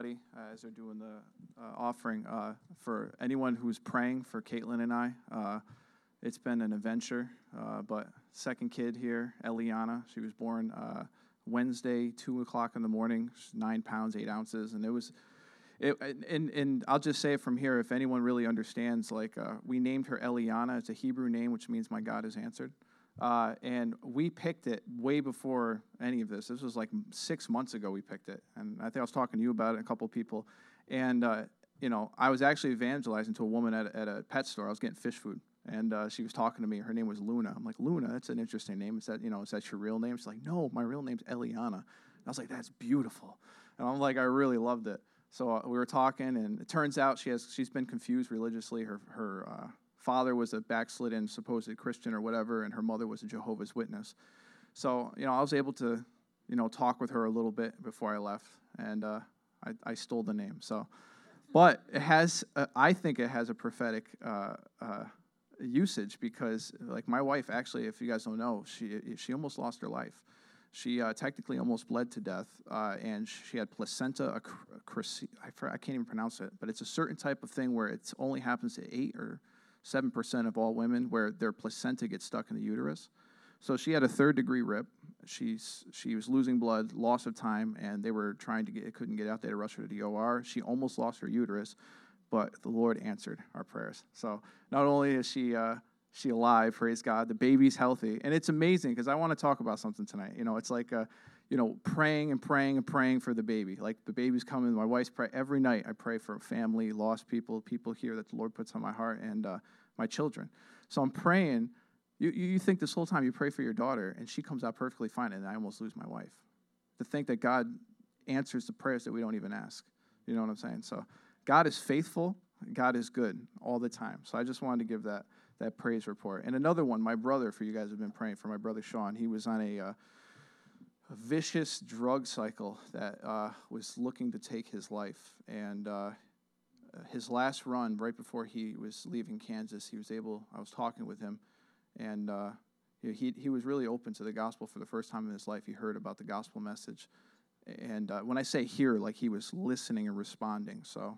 As they're doing the offering, for anyone who's praying for Caitlin and I, it's been an adventure. But second kid here, Eliana, she was born Wednesday, 2:00 in the morning, 9 pounds, 8 ounces, and and I'll just say it from here. If anyone really understands, we named her Eliana. It's a Hebrew name, which means my God has answered. And we picked it way before any of this. This was like 6 months ago we picked it. And I think I was talking to you about it, a couple of people. And, I was actually evangelizing to a woman at a pet store. I was getting fish food. And she was talking to me. Her name was Luna. I'm like, Luna, that's an interesting name. Is that your real name? She's like, no, my real name's Eliana. And I was like, that's beautiful. And I'm like, I really loved it. So we were talking, and it turns out she's been confused religiously. Her father was a backslidden supposed Christian or whatever, and her mother was a Jehovah's Witness. So, I was able to, talk with her a little bit before I left, and I stole the name. So, but it has, I think it has a prophetic usage because, like, my wife, actually, if you guys don't know, she almost lost her life. She technically almost bled to death, and she had placenta I can't even pronounce it, but it's a certain type of thing where it only happens to 8 or 7% of all women where their placenta gets stuck in the uterus. So she had a 3rd-degree rip. She was losing blood, loss of time, and they were couldn't get out there to rush her to the OR. She almost lost her uterus, but the Lord answered our prayers. So not only is she alive, praise God, the baby's healthy. And it's amazing because I want to talk about something tonight. It's like, praying and praying and praying for the baby. Like the baby's coming. My wife's pray every night. I pray for family, lost people here that the Lord puts on my heart, and my children. So I'm praying. You think this whole time you pray for your daughter, and she comes out perfectly fine, and I almost lose my wife. To think that God answers the prayers that we don't even ask. You know what I'm saying? So God is faithful. God is good all the time. So I just wanted to give that praise report. And another one, my brother, for you guys have been praying for my brother Sean. He was on a vicious drug cycle that was looking to take his life. And his last run, right before he was leaving Kansas, I was talking with him, and he was really open to the gospel for the first time in his life. He heard about the gospel message. And when I say hear, like he was listening and responding. So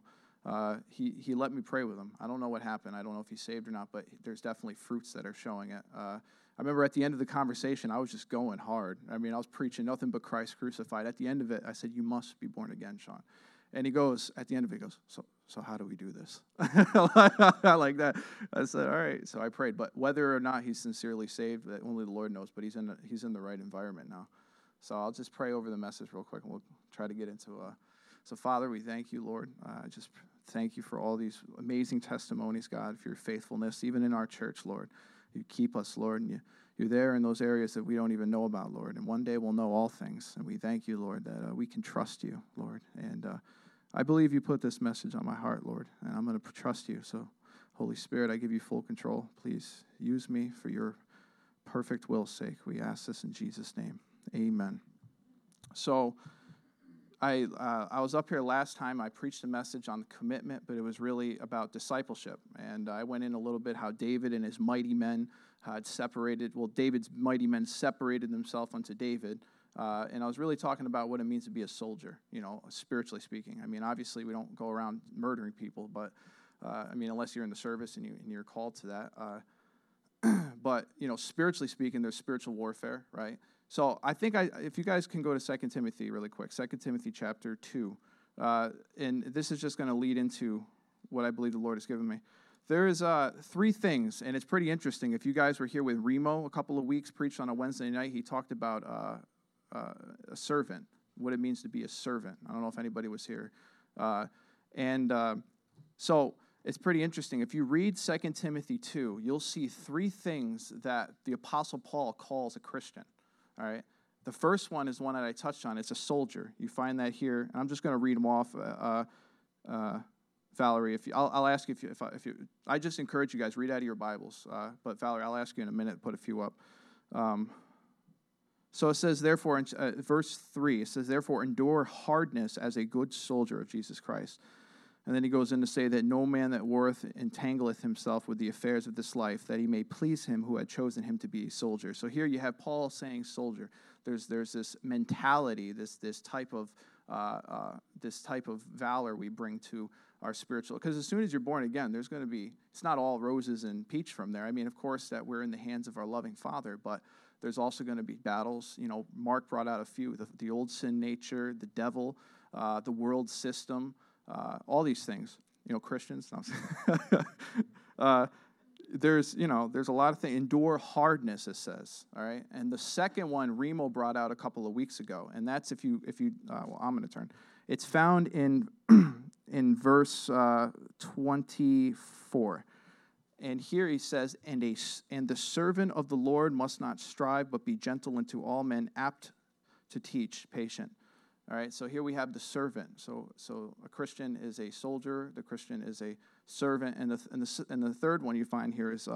he let me pray with him. I don't know what happened. I don't know if he's saved or not, but there's definitely fruits that are showing it. I remember at the end of the conversation, I was just going hard. I mean, I was preaching nothing but Christ crucified. At the end of it, I said, you must be born again, Sean. And he goes, at the end of it, he goes, so how do we do this? Like that. I said, all right. So I prayed. But whether or not he's sincerely saved, that only the Lord knows, but he's in the right environment now. So I'll just pray over the message real quick, and we'll try to get into So, Father, we thank you, Lord. Just thank you for all these amazing testimonies, God, for your faithfulness, even in our church, Lord. You keep us, Lord, and you're there in those areas that we don't even know about, Lord. And one day we'll know all things. And we thank you, Lord, that we can trust you, Lord. And I believe you put this message on my heart, Lord, and I'm going to trust you. So, Holy Spirit, I give you full control. Please use me for your perfect will's sake. We ask this in Jesus' name. Amen. So I was up here last time. I preached a message on commitment, but it was really about discipleship. And I went in a little bit how David and his mighty men had separated. Well, David's mighty men separated themselves unto David. And I was really talking about what it means to be a soldier, spiritually speaking. I mean, obviously, we don't go around murdering people, but, unless you're in the service and you're called to that. But, spiritually speaking, there's spiritual warfare, right? So I think if you guys can go to 2 Timothy really quick, 2 Timothy chapter 2, and this is just going to lead into what I believe the Lord has given me. There is 3 things, and it's pretty interesting. If you guys were here with Remo a couple of weeks, preached on a Wednesday night, he talked about a servant, what it means to be a servant. I don't know if anybody was here. So it's pretty interesting. If you read 2 Timothy 2, you'll see 3 things that the Apostle Paul calls a Christian. All right. The first one is one that I touched on. It's a soldier. You find that here, and I'm just going to read them off. Valerie, I'll ask you if you. I just encourage you guys read out of your Bibles. But Valerie, I'll ask you in a minute to put a few up. So it says, therefore, in verse 3, it says, therefore, endure hardness as a good soldier of Jesus Christ. And then he goes in to say that no man that warreth entangleth himself with the affairs of this life, that he may please him who had chosen him to be a soldier. So here you have Paul saying soldier. There's this mentality, this type of this type of valor we bring to our spiritual. Because as soon as you're born again, there's going to be, it's not all roses and peach from there. I mean, of course, that we're in the hands of our loving Father, but there's also going to be battles. You know, Mark brought out a few, the old sin nature, the devil, the world system, all these things. You know, Christians. No. There's a lot of things. Endure hardness, it says. All right. And the second one, Remo brought out a couple of weeks ago, and that's if you. Well, I'm going to turn. It's found in in verse 24, and here he says, "And the servant of the Lord must not strive, but be gentle unto all men, apt to teach, patient." All right, so here we have the servant. So a Christian is a soldier. The Christian is a servant, and the third one you find here is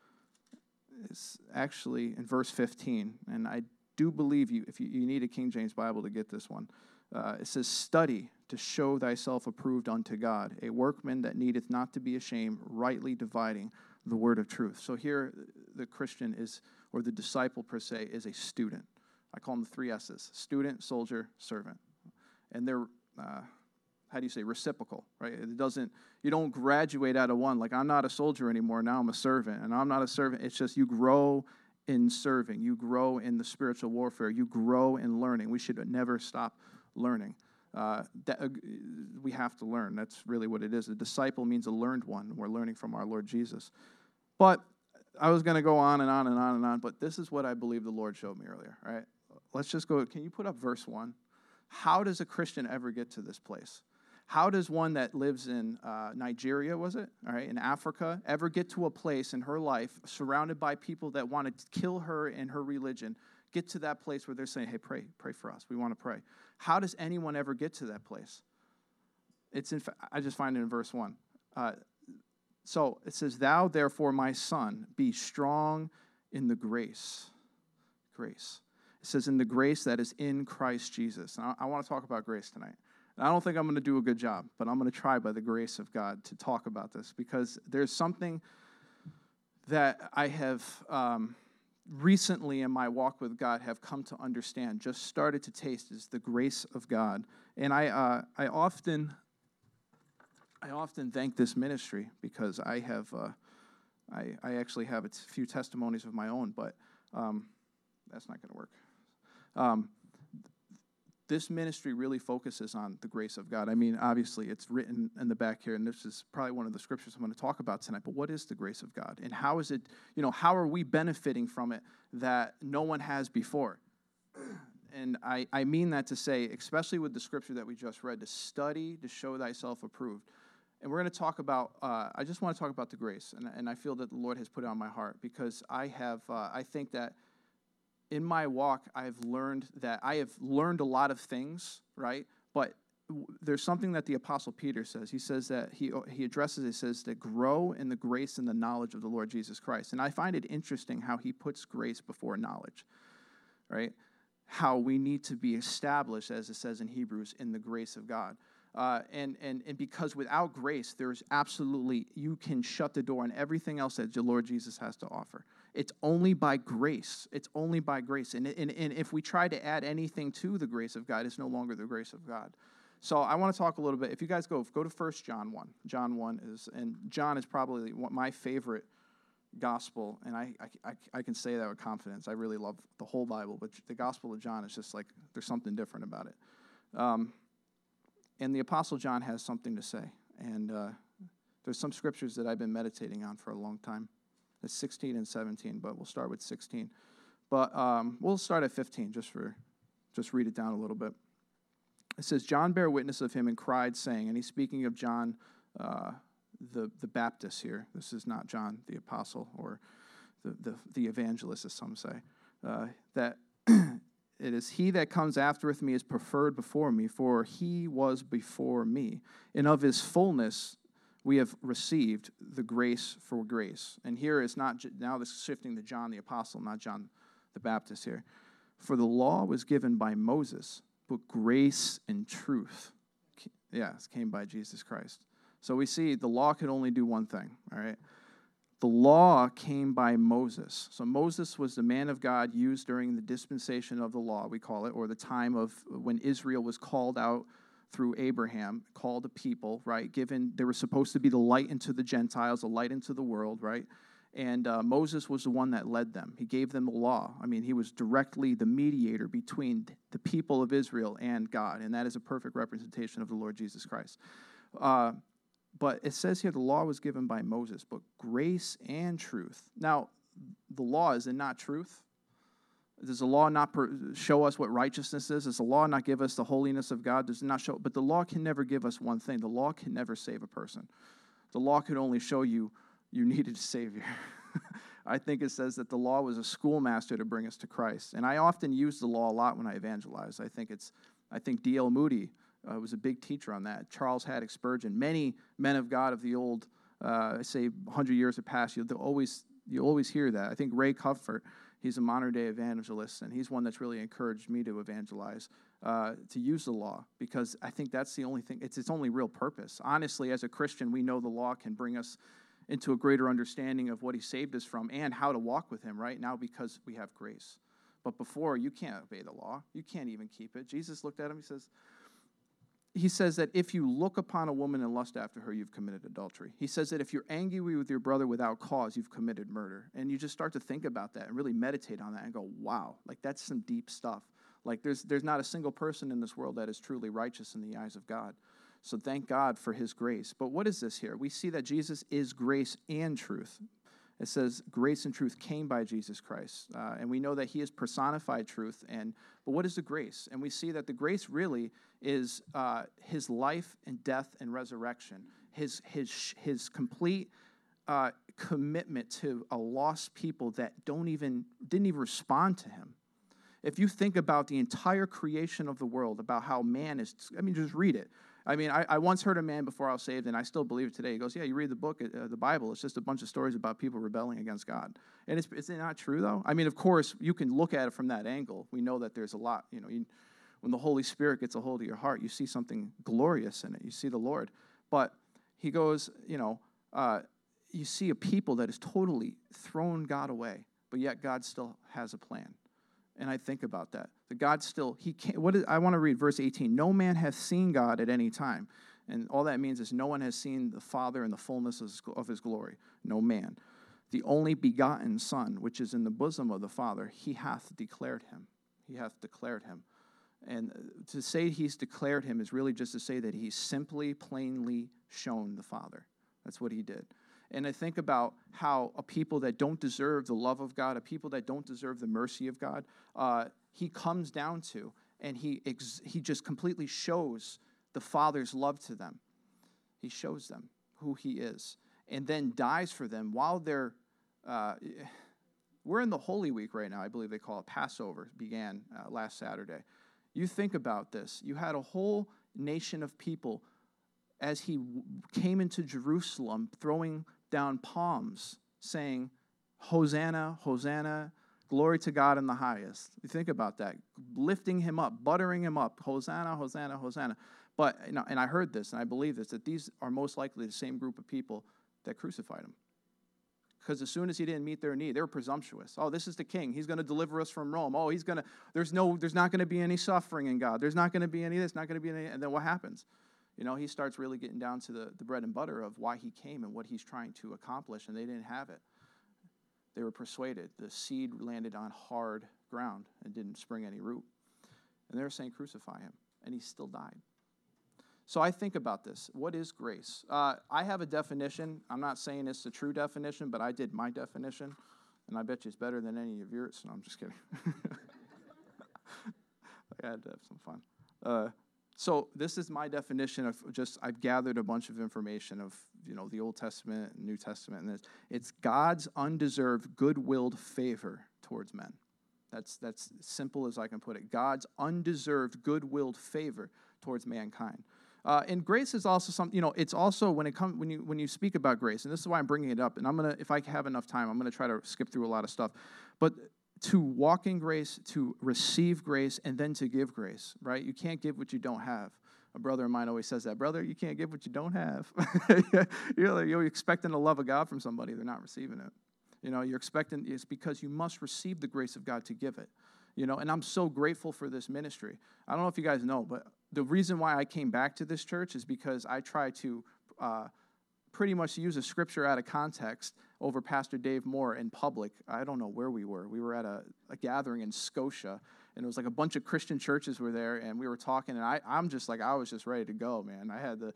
actually in verse 15. And I do believe if you need a King James Bible to get this one. It says, "Study to show thyself approved unto God, a workman that needeth not to be ashamed, rightly dividing the word of truth." So here, the Christian is, or the disciple per se, is a student. I call them the 3 S's: student, soldier, servant. And they're, reciprocal, right? You don't graduate out of one, like, I'm not a soldier anymore, now I'm a servant, and I'm not a servant. It's just you grow in serving. You grow in the spiritual warfare. You grow in learning. We should never stop learning. We have to learn. That's really what it is. A disciple means a learned one. We're learning from our Lord Jesus. But I was going to go on and on and on and on, but this is what I believe the Lord showed me earlier, all right? Let's just go. Can you put up verse 1? How does a Christian ever get to this place? How does one that lives in Nigeria, was it? All right, in Africa, ever get to a place in her life surrounded by people that want to kill her and her religion, get to that place where they're saying, "Hey, pray for us. We want to pray." How does anyone ever get to that place? I just find it in verse 1. So it says, "Thou therefore, my son, be strong in the grace." Grace. It says, "in the grace that is in Christ Jesus." And I want to talk about grace tonight. And I don't think I'm going to do a good job, but I'm going to try by the grace of God to talk about this, because there's something that I have recently in my walk with God have come to understand, just started to taste, is the grace of God. And I often thank this ministry, because I have I actually have a few testimonies of my own, but that's not going to work. This ministry really focuses on the grace of God. I mean, obviously, it's written in the back here, and this is probably one of the scriptures I'm going to talk about tonight, but what is the grace of God? And how is it, how are we benefiting from it that no one has before? And I mean that to say, especially with the scripture that we just read, to study, to show thyself approved. And we're going to talk about, I just want to talk about the grace, and I feel that the Lord has put it on my heart, because I think that in my walk, I have learned a lot of things, right? But there's something that the Apostle Peter says. He says that he addresses it, says to grow in the grace and the knowledge of the Lord Jesus Christ. And I find it interesting how he puts grace before knowledge, right? How we need to be established, as it says in Hebrews, in the grace of God. And because without grace, there's absolutely, you can shut the door on everything else that the Lord Jesus has to offer. It's only by grace. It's only by grace. And if we try to add anything to the grace of God, it's no longer the grace of God. So I want to talk a little bit. If you guys go to 1 John 1. John 1 John is probably my favorite gospel, and I can say that with confidence. I really love the whole Bible, but the Gospel of John is just like, there's something different about it. And the Apostle John has something to say. And there's some scriptures that I've been meditating on for a long time. It's 16 and 17, but we'll start with 16. But we'll start at 15, just read it down a little bit. It says, "John bare witness of him and cried, saying," and he's speaking of John the Baptist here. This is not John the Apostle or the evangelist, as some say. That it is he that comes aftereth me is preferred before me, for he was before me. And of his fullness we have received the grace for grace. And here it's not, now this is shifting to John the Apostle, not John the Baptist here. For the law was given by Moses, but grace and truth, came by Jesus Christ. So we see the law could only do one thing, all right? The law came by Moses. So Moses was the man of God used during the dispensation of the law, we call it, or the time of when Israel was called out through Abraham, called a people, right? They were supposed to be the light into the Gentiles, the light into the world, right? And Moses was the one that led them. He gave them the law. I mean, he was directly the mediator between the people of Israel and God, and that is a perfect representation of the Lord Jesus Christ. But it says here the law was given by Moses, but grace and truth. Now, the law, is it not truth? Does the law not show us what righteousness is? Does the law not give us the holiness of God? Does it not show? But the law can never give us one thing. The law can never save a person. The law could only show you needed a Savior. I think it says that the law was a schoolmaster to bring us to Christ. And I often use the law a lot when I evangelize. I think D.L. Moody was a big teacher on that. Charles Haddon Spurgeon, many men of God of the old, say 100 years have passed, you always hear that. I think Ray Comfort, he's a modern-day evangelist, and he's one that's really encouraged me to evangelize, to use the law, because I think that's the only thing, it's its only real purpose. Honestly, as a Christian, we know the law can bring us into a greater understanding of what he saved us from and how to walk with him right now because we have grace. But before, you can't obey the law. You can't even keep it. Jesus looked at him, he says that if you look upon a woman and lust after her, you've committed adultery. He says that if you're angry with your brother without cause, you've committed murder. And you just start to think about that and really meditate on that and go, wow, like that's some deep stuff. Like there's not a single person in this world that is truly righteous in the eyes of God. So thank God for his grace. But what is this here? We see that Jesus is grace and truth. It says grace and truth came by Jesus Christ. And we know that he is personified truth. But what is the grace? And we see that the grace really is his life and death and resurrection, his complete commitment to a lost people that didn't even respond to him. If you think about the entire creation of the world, about how man is, just read it. I once heard a man before I was saved, and I still believe it today. He goes, yeah, you read the book, the Bible, it's just a bunch of stories about people rebelling against God. And is it not true, though? Of course, you can look at it from that angle. We know that there's a lot, when the Holy Spirit gets a hold of your heart, you see something glorious in it. You see the Lord. But he goes, you see a people that has totally thrown God away, but yet God still has a plan. And I think about that. The God still, he can't, I want to read verse 18. No man hath seen God at any time. And all that means is no one has seen the Father in the fullness of his glory. No man. The only begotten Son, which is in the bosom of the Father, he hath declared him. He hath declared him. And to say he's declared him is really just to say that he's simply, plainly shown the Father. That's what he did. And I think about how a people that don't deserve the love of God, a people that don't deserve the mercy of God, he comes down to, and he just completely shows the Father's love to them. He shows them who he is, and then dies for them while they're, we're in the Holy Week right now, I believe they call it Passover, began last Saturday. You think about this. You had a whole nation of people as he came into Jerusalem throwing down palms, saying, Hosanna, Hosanna, glory to God in the highest. You think about that, lifting him up, buttering him up, Hosanna, Hosanna, Hosanna. But, and I heard this, and I believe this, that these are most likely the same group of people that crucified him. Because as soon as he didn't meet their need, they were presumptuous. Oh, this is the king. He's going to deliver us from Rome. Oh, there's not going to be any suffering in God. There's not going to be any of this, not going to be any, and then what happens? He starts really getting down to the bread and butter of why he came and what he's trying to accomplish, and they didn't have it. They were persuaded. The seed landed on hard ground and didn't spring any root. And they were saying, crucify him, and he still died. So I think about this. What is grace? I have a definition. I'm not saying it's the true definition, but I did my definition, and I bet you it's better than any of yours. No, I'm just kidding. I had to have some fun. So this is my definition of I've gathered a bunch of information of, the Old Testament and New Testament, and it's God's undeserved good-willed favor towards men. That's simple as I can put it. God's undeserved good-willed favor towards mankind. And grace is also something, it's also when you speak about grace, and this is why I'm bringing it up, and if I have enough time, I'm going to try to skip through a lot of stuff, but to walk in grace, to receive grace, and then to give grace, right? You can't give what you don't have, A brother of mine always says that, brother, you can't give what you don't have. You're expecting the love of God from somebody, they're not receiving it. You're expecting, it's because you must receive the grace of God to give it. And I'm so grateful for this ministry. I don't know if you guys know, but the reason why I came back to this church is because I try to pretty much use a scripture out of context over Pastor Dave Moore in public. I don't know where we were. We were at a gathering in Scotia, and it was like a bunch of Christian churches were there, and we were talking, and I'm just like, I was just ready to go, man.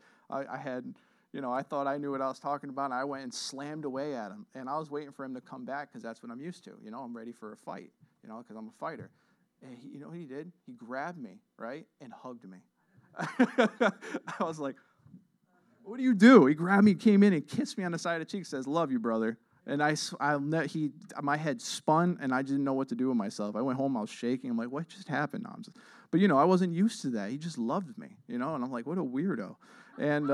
I thought I knew what I was talking about, and I went and slammed away at him, and I was waiting for him to come back because that's what I'm used to. I'm ready for a fight, because I'm a fighter. And you know what he did? He grabbed me, right, and hugged me. I was like, what do you do? He grabbed me, came in, and kissed me on the side of the cheek, says, love you, brother. And my head spun, and I didn't know what to do with myself. I went home, I was shaking. I'm like, what just happened? But, I wasn't used to that. He just loved me, and I'm like, what a weirdo. And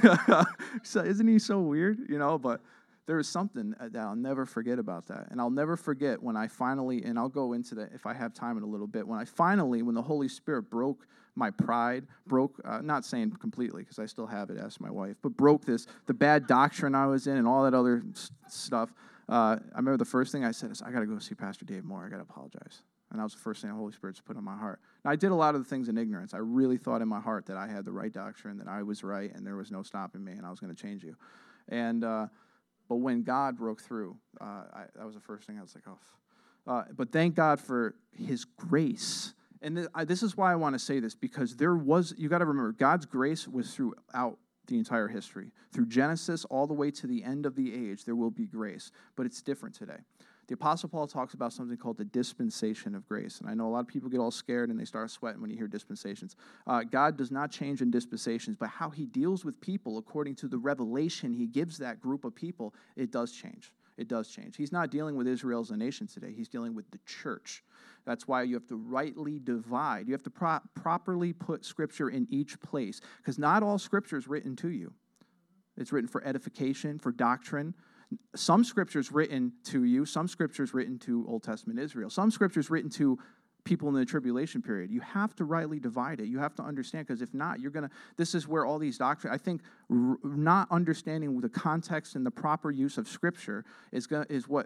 so isn't he so weird, But there was something that I'll never forget about that. And I'll never forget when I finally, and I'll go into that if I have time in a little bit, when the Holy Spirit broke my pride, not saying completely because I still have it, ask my wife, but broke the bad doctrine I was in and all that other stuff. I remember the first thing I said is, I got to go see Pastor Dave Moore. I got to apologize. And that was the first thing the Holy Spirit's put on my heart. And I did a lot of the things in ignorance. I really thought in my heart that I had the right doctrine, that I was right, and there was no stopping me, and I was going to change you. And but when God broke through, that was the first thing I was like, oh. But thank God for His grace. And this is why I want to say this, because you got to remember, God's grace was throughout the entire history. Through Genesis all the way to the end of the age, there will be grace. But it's different today. The Apostle Paul talks about something called the dispensation of grace. And I know a lot of people get all scared and they start sweating when you hear dispensations. God does not change in dispensations, but how He deals with people according to the revelation He gives that group of people, it does change. It does change. He's not dealing with Israel as a nation today. He's dealing with the church. That's why you have to rightly divide. You have to properly put Scripture in each place, because not all Scripture is written to you. It's written for edification, for doctrine. Some Scripture is written to you. Some Scripture is written to Old Testament Israel. Some Scripture is written to people in the tribulation period. You have to rightly divide it. You have to understand, because if not, this is where all these doctrines, I think not understanding the context and the proper use of Scripture that's where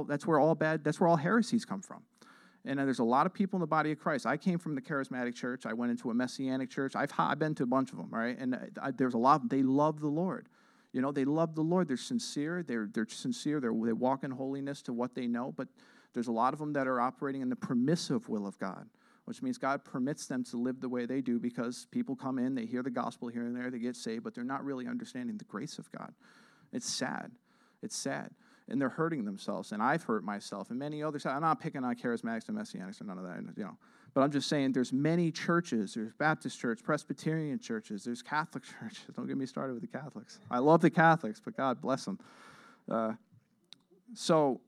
all heresies come from. And there's a lot of people in the body of Christ. I came from the charismatic church. I went into a messianic church. I've been to a bunch of them, right? And there's a lot. They love the Lord. They love the Lord. They're sincere. They're sincere. They walk in holiness to what they know. But there's a lot of them that are operating in the permissive will of God, which means God permits them to live the way they do because people come in, they hear the gospel here and there, they get saved, but they're not really understanding the grace of God. It's sad. It's sad. And they're hurting themselves, and I've hurt myself, and many others. I'm not picking on charismatics and messianics or none of that, But I'm just saying there's many churches. There's Baptist church, Presbyterian churches. There's Catholic churches. Don't get me started with the Catholics. I love the Catholics, but God bless them. So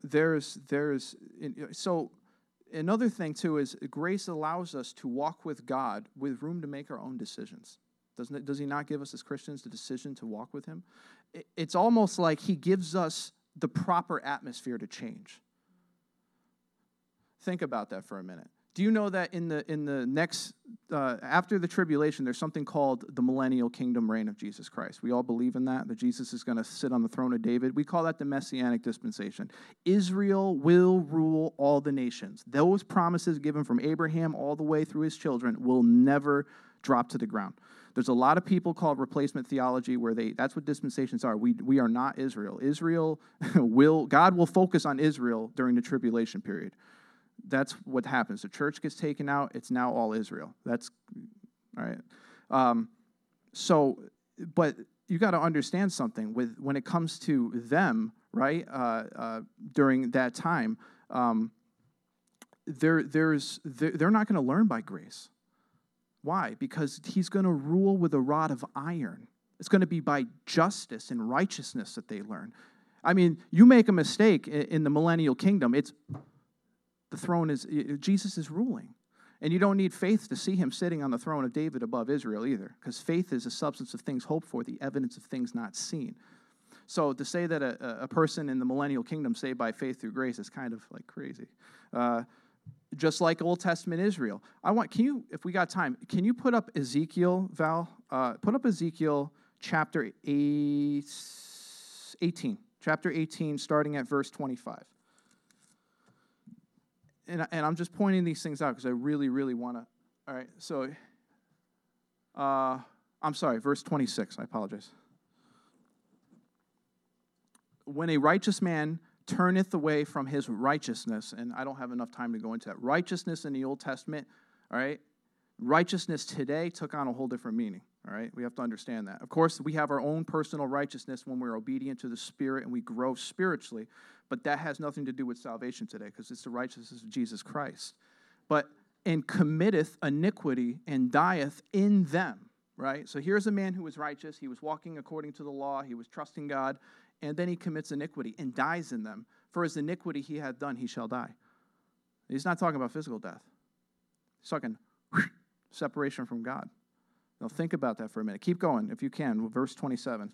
another thing, too, is grace allows us to walk with God with room to make our own decisions. Does He not give us as Christians the decision to walk with Him? It's almost like He gives us the proper atmosphere to change. Think about that for a minute. Do you know that in the next, after the tribulation, there's something called the millennial kingdom reign of Jesus Christ? We all believe in that Jesus is going to sit on the throne of David. We call that the messianic dispensation. Israel will rule all the nations. Those promises given from Abraham all the way through his children will never drop to the ground. There's a lot of people called replacement theology where that's what dispensations are. We are not Israel. God will focus on Israel during the tribulation period. That's what happens. The church gets taken out. It's now all Israel. That's all right. But you got to understand something when it comes to them, right? During that time, they're not going to learn by grace. Why? Because He's going to rule with a rod of iron. It's going to be by justice and righteousness that they learn. I mean, you make a mistake in the millennial kingdom, the throne is, Jesus is ruling. And you don't need faith to see Him sitting on the throne of David above Israel either, because faith is the substance of things hoped for, the evidence of things not seen. So to say that a person in the millennial kingdom saved by faith through grace is kind of like crazy. just like Old Testament Israel. If we got time, can you put up Ezekiel, Val? Put up Ezekiel chapter 18. Chapter 18, starting at verse 25. And I'm just pointing these things out because I really, really want to. All right, so I'm sorry, verse 26. I apologize. When a righteous man turneth away from his righteousness, and I don't have enough time to go into that. Righteousness in the Old Testament, all right? Righteousness today took on a whole different meaning, all right? We have to understand that. Of course, we have our own personal righteousness when we're obedient to the Spirit and we grow spiritually, but that has nothing to do with salvation today because it's the righteousness of Jesus Christ. But, and committeth iniquity and dieth in them, right? So here's a man who was righteous. He was walking according to the law. He was trusting God. And then he commits iniquity and dies in them. For his iniquity he hath done, he shall die. He's not talking about physical death. He's talking separation from God. Now think about that for a minute. Keep going if you can. Verse 27.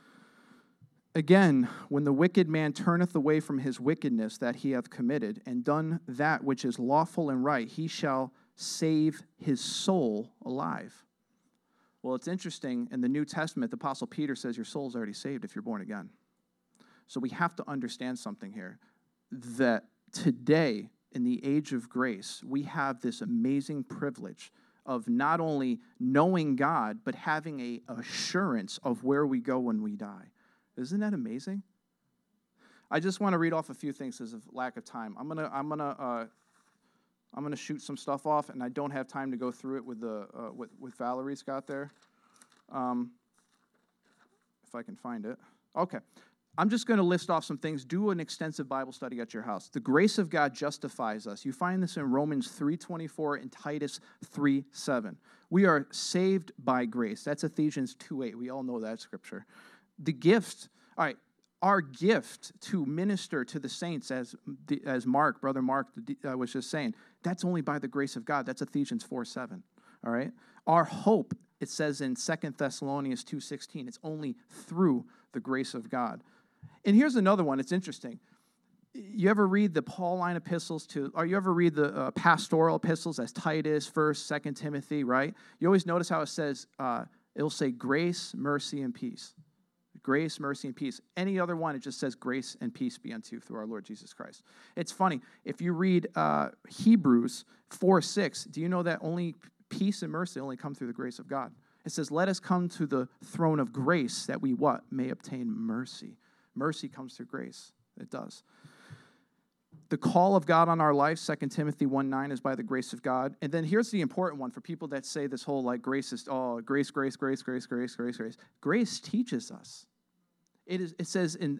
Again, when the wicked man turneth away from his wickedness that he hath committed, and done that which is lawful and right, he shall save his soul alive. Well, it's interesting. In the New Testament, the Apostle Peter says your soul's already saved if you're born again. So we have to understand something here, that today, in the age of grace, we have this amazing privilege of not only knowing God, but having an assurance of where we go when we die. Isn't that amazing? I just want to read off a few things because of lack of time. I'm gonna shoot some stuff off, and I don't have time to go through it with what Valerie's got there. If I can find it. Okay. I'm just going to list off some things. Do an extensive Bible study at your house. The grace of God justifies us. You find this in Romans 3:24 and Titus 3:7. We are saved by grace. That's Ephesians 2:8. We all know that scripture. The gift, all right, our gift to minister to the saints, as Brother Mark was just saying, that's only by the grace of God. That's Ephesians 4:7. All right? Our hope, it says in 2 Thessalonians 2:16, it's only through the grace of God. And here's another one. It's interesting. You ever read the Pauline epistles or you ever read the pastoral epistles as Titus, 1st, 2nd Timothy, right? You always notice how it says, it'll say grace, mercy, and peace. Grace, mercy, and peace. Any other one, it just says grace and peace be unto you through our Lord Jesus Christ. It's funny. If you read Hebrews 4:6, do you know that only peace and mercy only come through the grace of God? It says, let us come to the throne of grace that we what? May obtain mercy. Mercy comes through grace. It does. The call of God on our life, 2 Timothy 1:9, is by the grace of God. And then here's the important one for people that say this whole like grace is, grace. Grace teaches us. It says in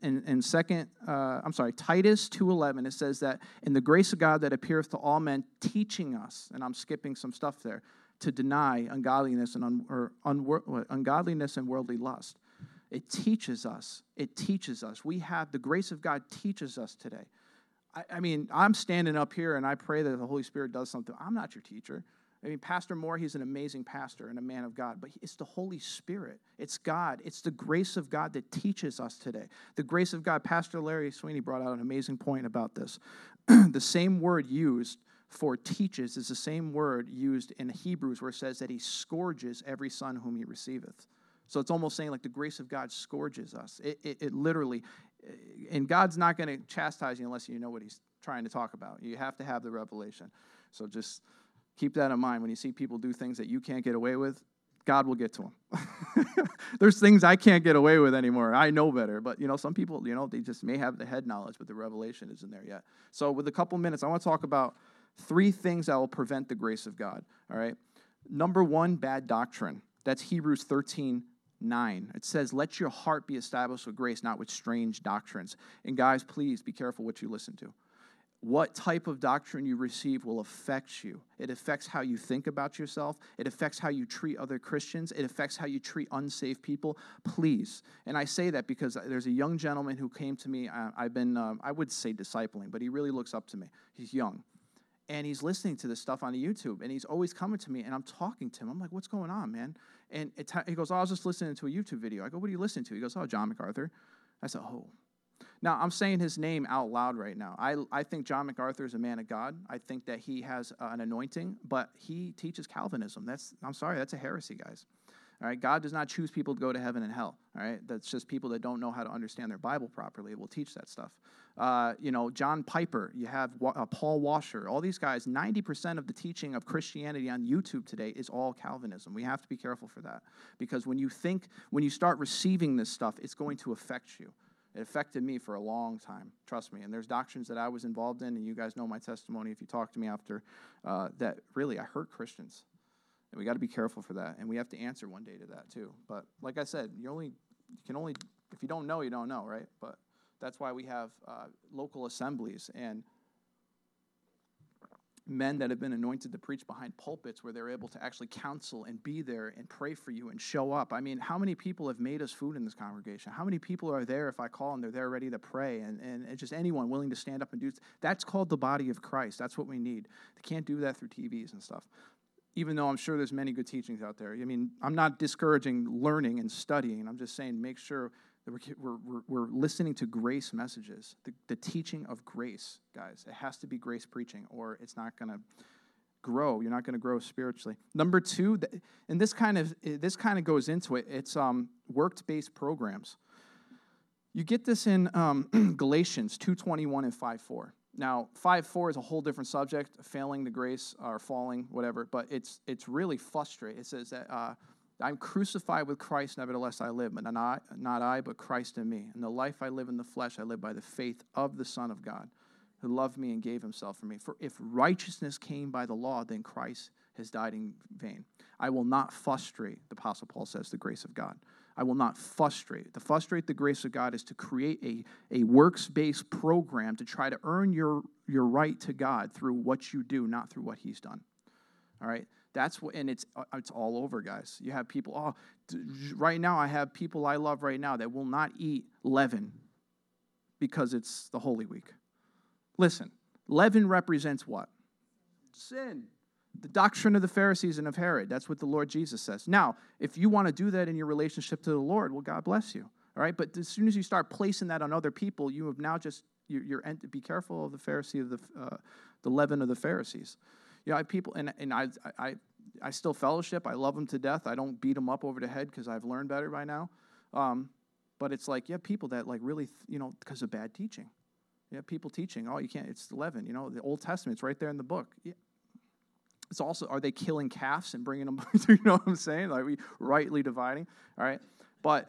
Titus 2:11, it says that in the grace of God that appeareth to all men, teaching us, and I'm skipping some stuff there, to deny ungodliness and ungodliness and worldly lust. It teaches us. It teaches us. We have the grace of God teaches us today. I mean, I'm standing up here and I pray that the Holy Spirit does something. I'm not your teacher. I mean, Pastor Moore, he's an amazing pastor and a man of God, but it's the Holy Spirit. It's God. It's the grace of God that teaches us today. The grace of God. Pastor Larry Sweeney brought out an amazing point about this. The same word used for teaches is the same word used in Hebrews where it says that he scourges every son whom he receiveth. So it's almost saying like the grace of God scourges us. It literally, and God's not going to chastise you unless you know what he's trying to talk about. You have to have the revelation. So just keep that in mind. When you see people do things that you can't get away with, God will get to them. There's things I can't get away with anymore. I know better. But, some people, they just may have the head knowledge, but the revelation isn't there yet. So with a couple minutes, I want to talk about 3 things that will prevent the grace of God. All right. Number 1, bad doctrine. That's Hebrews 13:9. It says, let your heart be established with grace, not with strange doctrines. And guys, please be careful what you listen to. What type of doctrine you receive will affect you. It affects how you think about yourself. It affects how you treat other Christians. It affects how you treat unsaved people. Please. And I say that because there's a young gentleman who came to me. I've been, I would say discipling, but he really looks up to me. He's young. And he's listening to this stuff on the YouTube, and he's always coming to me, and I'm talking to him. I'm like, what's going on, man? And he goes, I was just listening to a YouTube video. I go, what are you listening to? He goes, John MacArthur. I said, Now, I'm saying his name out loud right now. I think John MacArthur is a man of God. I think that he has an anointing, but he teaches Calvinism. I'm sorry, that's a heresy, guys. All right, God does not choose people to go to heaven and hell. All right, that's just people that don't know how to understand their Bible properly will teach that stuff. John Piper, you have Paul Washer, all these guys. 90% of the teaching of Christianity on YouTube today is all Calvinism. We have to be careful for that, because when you start receiving this stuff, it's going to affect you. It affected me for a long time, trust me. And there's doctrines that I was involved in, and you guys know my testimony if you talk to me after, that really I hurt Christians. And we got to be careful for that, and we have to answer one day to that too. But like I said, you can only if you don't know, you don't know, right? But that's why we have local assemblies and men that have been anointed to preach behind pulpits where they're able to actually counsel and be there and pray for you and show up. I mean, how many people have made us food in this congregation? How many people are there if I call and they're there ready to pray, and just anyone willing to stand up and do it? That's called the body of Christ. That's what we need. They can't do that through TVs and stuff. Even though I'm sure there's many good teachings out there. I mean, I'm not discouraging learning and studying. I'm just saying make sure that we're listening to grace messages, the teaching of grace, guys. It has to be grace preaching, or it's not going to grow. You're not going to grow spiritually. Number two, and this kind of goes into it. It's works-based programs. You get this in Galatians 2:21 and 5:4. Now, 5:4 is a whole different subject, failing the grace or falling, whatever, but it's really frustrating. It says that I'm crucified with Christ, nevertheless I live, but not I, but Christ in me. And the life I live in the flesh, I live by the faith of the Son of God, who loved me and gave himself for me. For if righteousness came by the law, then Christ has died in vain. I will not frustrate, the Apostle Paul says, the grace of God. I will not frustrate. To frustrate the grace of God is to create a works-based program to try to earn your right to God through what you do, not through what he's done. All right? That's what, and it's all over, guys. You have people, right now I have people I love right now that will not eat leaven because it's the Holy Week. Listen, leaven represents what? Sin. The doctrine of the Pharisees and of Herod. That's what the Lord Jesus says. Now, if you want to do that in your relationship to the Lord, well, God bless you. All right? But as soon as you start placing that on other people, you have now just, be careful of the Pharisee of the leaven of the Pharisees. You know, I have people, and I still fellowship. I love them to death. I don't beat them up over the head because I've learned better by now. But it's like, you have people that like really, because of bad teaching. You have people teaching, you can't, it's leaven. The Old Testament's right there in the book. Yeah. It's also, are they killing calves and bringing them, you know what I'm saying? Are we rightly dividing? All right. But,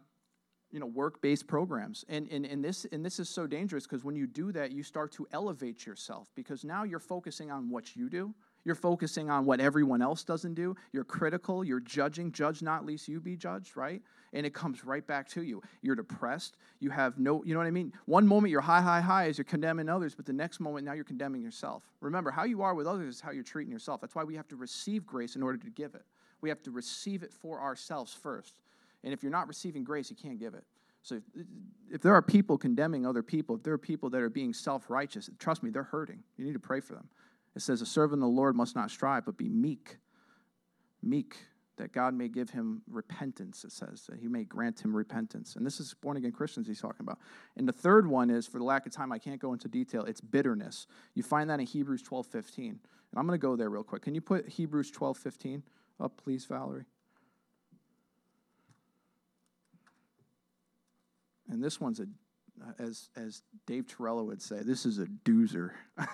work-based programs. And this is so dangerous because when you do that, you start to elevate yourself because now you're focusing on what you do. You're focusing on what everyone else doesn't do. You're critical. You're judging. Judge not, lest you be judged, right? And it comes right back to you. You're depressed. You have no, you know what I mean? One moment you're high as you're condemning others, but the next moment now you're condemning yourself. Remember, how you are with others is how you're treating yourself. That's why we have to receive grace in order to give it. We have to receive it for ourselves first. And if you're not receiving grace, you can't give it. So if there are people condemning other people, if there are people that are being self-righteous, trust me, they're hurting. You need to pray for them. It says, a servant of the Lord must not strive, but be meek. Meek, that God may give him repentance, it says, that he may grant him repentance. And this is born-again Christians he's talking about. And the third one is, for the lack of time, I can't go into detail, it's bitterness. You find that in Hebrews 12:15. And I'm going to go there real quick. Can you put Hebrews 12:15 up, please, Valerie? And this one's as Dave Torello would say, this is a doozer.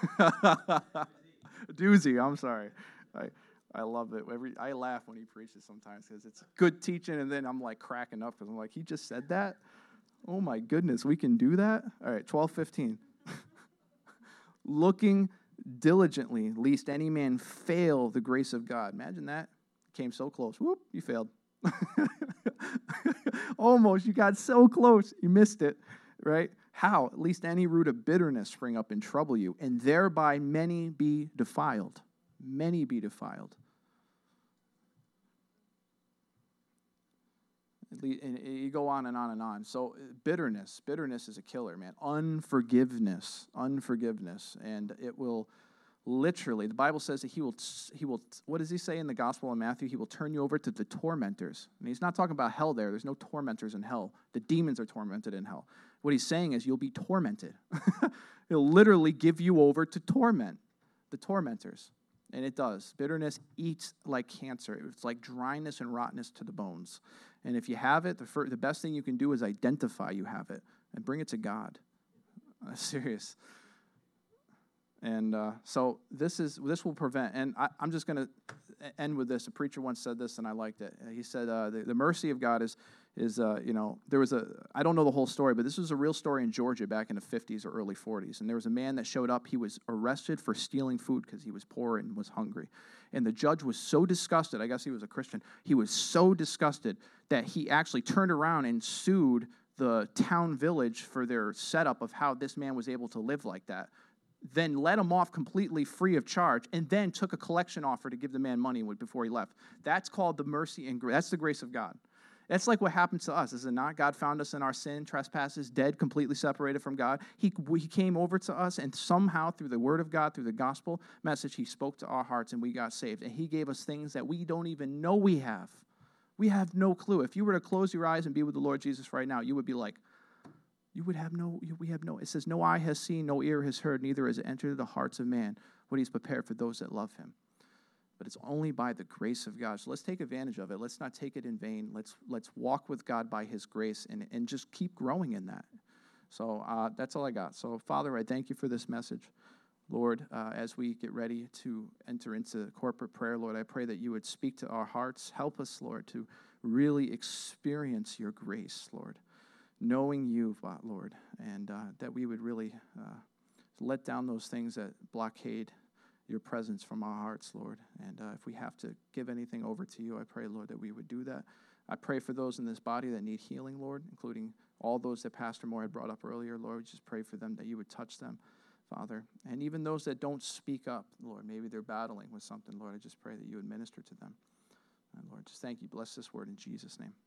Doozy, I'm sorry. I love it. I laugh when he preaches sometimes because it's good teaching, and then I'm like cracking up because I'm like, he just said that? Oh my goodness, we can do that? All right, 12:15. Looking diligently, lest any man fail the grace of God. Imagine that. Came so close. Whoop, you failed. Almost, you got so close, you missed it, right? How? At least any root of bitterness spring up and trouble you, and thereby many be defiled. Many be defiled. And you go on and on and on. So bitterness is a killer, man. Unforgiveness, and it will Literally, the Bible says that he will, what does he say in the Gospel of Matthew? He will turn you over to the tormentors. And he's not talking about hell there. There's no tormentors in hell. The demons are tormented in hell. What he's saying is you'll be tormented. He'll literally give you over to torment, the tormentors. And it does. Bitterness eats like cancer. It's like dryness and rottenness to the bones. And if you have it, the best thing you can do is identify you have it and bring it to God. Serious. And so this will prevent, and I'm just going to end with this. A preacher once said this, and I liked it. He said, the mercy of God is there was I don't know the whole story, but this was a real story in Georgia back in the 50s or early 40s. And there was a man that showed up. He was arrested for stealing food because he was poor and was hungry. And the judge was so disgusted, I guess he was a Christian, he was so disgusted that he actually turned around and sued the town village for their setup of how this man was able to live like that. Then let him off completely free of charge, and then took a collection offer to give the man money before he left. That's called the mercy and grace. That's the grace of God. That's like what happened to us, is it not? God found us in our sin, trespasses, dead, completely separated from God. He came over to us, and somehow through the word of God, through the gospel message, he spoke to our hearts, and we got saved. And he gave us things that we don't even know we have. We have no clue. If you were to close your eyes and be with the Lord Jesus right now, you would be like, we have no, it says, no eye has seen, no ear has heard, neither has it entered the hearts of man what he's prepared for those that love him. But it's only by the grace of God. So let's take advantage of it. Let's not take it in vain. Let's walk with God by his grace and just keep growing in that. So that's all I got. So, Father, I thank you for this message. Lord, as we get ready to enter into corporate prayer, Lord, I pray that you would speak to our hearts. Help us, Lord, to really experience your grace, Lord. Knowing you, Lord, and that we would really let down those things that blockade your presence from our hearts, Lord. And if we have to give anything over to you, I pray, Lord, that we would do that. I pray for those in this body that need healing, Lord, including all those that Pastor Moore had brought up earlier, Lord. We just pray for them that you would touch them, Father. And even those that don't speak up, Lord, maybe they're battling with something, Lord, I just pray that you would minister to them. And Lord, just thank you. Bless this word in Jesus' name.